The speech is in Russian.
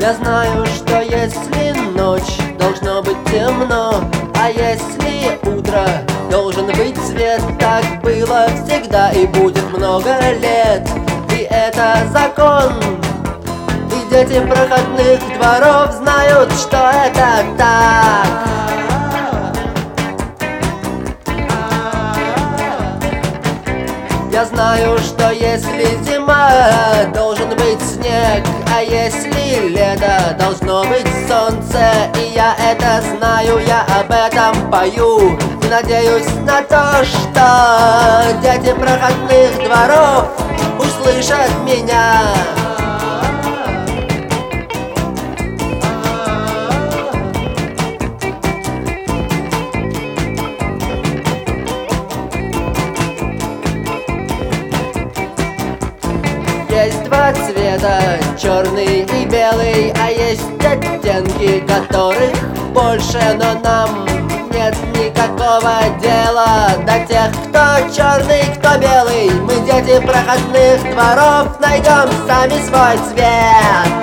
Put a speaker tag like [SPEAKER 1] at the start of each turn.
[SPEAKER 1] Я знаю, что если ночь, должно быть темно, а если утро, должен быть свет. Так было всегда и будет много лет, и это закон. И дети проходных дворов знают, что это так. Я знаю, что если зима, должен быть снег, а если лето, должно быть солнце. И я это знаю, я об этом пою, и надеюсь на то, что дети проходных дворов услышат меня. Есть два цвета, черный и белый, а есть оттенки, которых больше, но нам нет никакого дела до тех, кто черный, кто белый. Мы, дети проходных дворов, найдем сами свой цвет.